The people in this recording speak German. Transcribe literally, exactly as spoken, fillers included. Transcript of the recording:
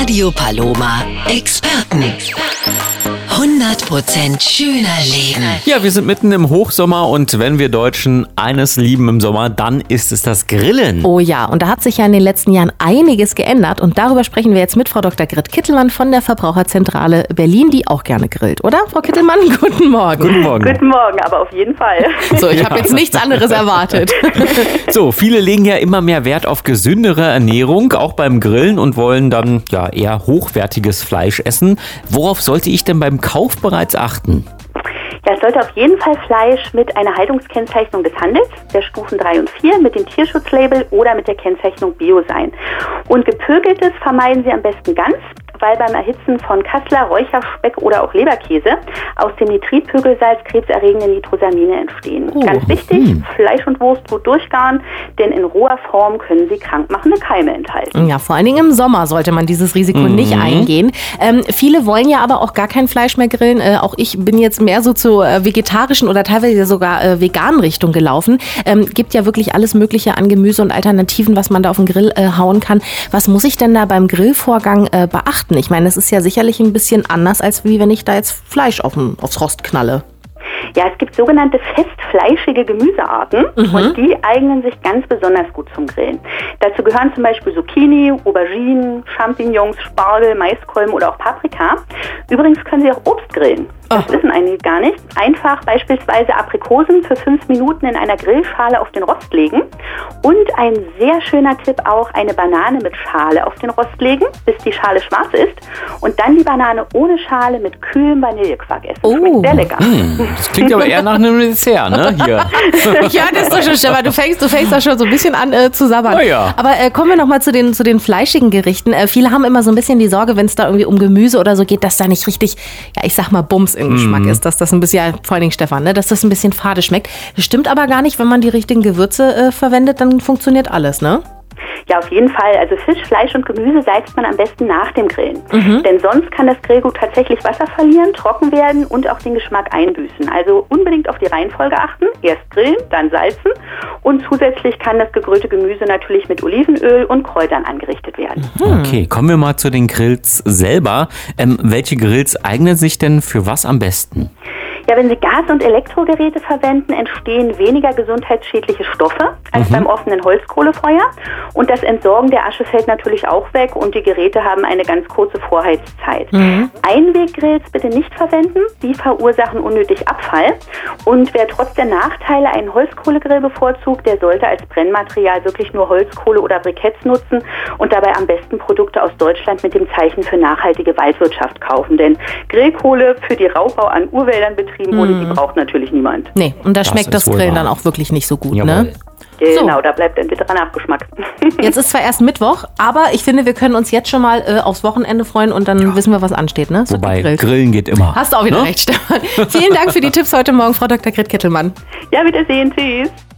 Radio Paloma Experten. hundert Prozent schöner Leben. Ja, wir sind mitten im Hochsommer und wenn wir Deutschen eines lieben im Sommer, dann ist es das Grillen. Oh ja, und da hat sich ja in den letzten Jahren einiges geändert und darüber sprechen wir jetzt mit Frau Doktor Grit Kittelmann von der Verbraucherzentrale Berlin, die auch gerne grillt, oder? Frau Kittelmann, guten Morgen. Guten Morgen. Guten Morgen, aber auf jeden Fall. So, ich habe jetzt nichts anderes erwartet. So, viele legen ja immer mehr Wert auf gesündere Ernährung, auch beim Grillen und wollen dann ja eher hochwertiges Fleisch essen. Worauf sollte ich denn beim Kauf bereits achten? Ja, es sollte auf jeden Fall Fleisch mit einer Haltungskennzeichnung des Handels, der Stufen drei und vier, mit dem Tierschutzlabel oder mit der Kennzeichnung Bio sein. Und gepökeltes vermeiden Sie am besten ganz, weil beim Erhitzen von Kassler, Räucherspeck oder auch Leberkäse aus dem Nitritpökelsalz krebserregende Nitrosamine entstehen. Oh. Ganz wichtig, hm. Fleisch und Wurst gut durchgaren, denn in roher Form können sie krankmachende Keime enthalten. Ja, vor allen Dingen im Sommer sollte man dieses Risiko mhm. nicht eingehen. Ähm, viele wollen ja aber auch gar kein Fleisch mehr grillen. Äh, auch ich bin jetzt mehr so zur äh, vegetarischen oder teilweise sogar äh, veganen Richtung gelaufen. Ähm, gibt ja wirklich alles Mögliche an Gemüse und Alternativen, was man da auf den Grill äh, hauen kann. Was muss ich denn da beim Grillvorgang äh, beachten? Ich meine, es ist ja sicherlich ein bisschen anders, als wie wenn ich da jetzt Fleisch auf den, aufs Rost knalle. Ja, es gibt sogenannte festfleischige Gemüsearten mhm. und die eignen sich ganz besonders gut zum Grillen. Dazu gehören zum Beispiel Zucchini, Auberginen, Champignons, Spargel, Maiskolben oder auch Paprika. Übrigens können Sie auch Obst grillen. Das oh. wissen einige gar nicht. Einfach beispielsweise Aprikosen für fünf Minuten in einer Grillschale auf den Rost legen. Und ein sehr schöner Tipp auch, eine Banane mit Schale auf den Rost legen, bis die Schale schwarz ist. Und dann die Banane ohne Schale mit kühlem Vanillequark essen. Oh. Schmeckt sehr lecker. Mm, das klingt aber eher nach einem Dessert, ne? Hier. Ja, das ist doch schon, Stefan. Du fängst, du fängst da schon so ein bisschen an äh, zu sabbern. Oh ja. Aber äh, kommen wir noch mal zu den, zu den fleischigen Gerichten. Äh, viele haben immer so ein bisschen die Sorge, wenn es da irgendwie um Gemüse oder so geht, dass da nicht richtig, ja, ich sag mal, Bums im Geschmack mm. ist. Dass das ein bisschen, ja, vor allen Dingen Stefan, ne, dass das ein bisschen fade schmeckt. Das stimmt aber gar nicht. Wenn man die richtigen Gewürze äh, verwendet, dann funktioniert alles, ne? Ja, auf jeden Fall. Also Fisch, Fleisch und Gemüse salzt man am besten nach dem Grillen. Mhm. Denn sonst kann das Grillgut tatsächlich Wasser verlieren, trocken werden und auch den Geschmack einbüßen. Also unbedingt auf die Reihenfolge achten. Erst grillen, dann salzen. Und zusätzlich kann das gegrillte Gemüse natürlich mit Olivenöl und Kräutern angerichtet werden. Mhm. Okay, kommen wir mal zu den Grills selber. Ähm, welche Grills eignen sich denn für was am besten? Ja, wenn Sie Gas- und Elektrogeräte verwenden, entstehen weniger gesundheitsschädliche Stoffe als mhm. beim offenen Holzkohlefeuer. Und das Entsorgen der Asche fällt natürlich auch weg und die Geräte haben eine ganz kurze Vorheizzeit. Mhm. Einweggrills bitte nicht verwenden, die verursachen unnötig Abfall. Und wer trotz der Nachteile einen Holzkohlegrill bevorzugt, der sollte als Brennmaterial wirklich nur Holzkohle oder Briketts nutzen und dabei am besten Produkte aus Deutschland mit dem Zeichen für nachhaltige Waldwirtschaft kaufen. Denn Grillkohle für die Raubbau an Urwäldern betrieben wurde, die braucht natürlich niemand. Nee, und da Das schmeckt das ist wohl Grillen wahr. dann auch wirklich nicht so gut, Jawohl. ne? Genau, So. da bleibt ein bitterer Nachgeschmack. Jetzt ist zwar erst Mittwoch, aber ich finde, wir können uns jetzt schon mal äh, aufs Wochenende freuen und dann ja. wissen wir, was ansteht, ne? So Wobei, gegrillt. Grillen geht immer. Hast du auch wieder ne? recht, Stefan. Vielen Dank für die Tipps heute Morgen, Frau Doktor Grit Kittelmann. Ja, wiedersehen. Tschüss.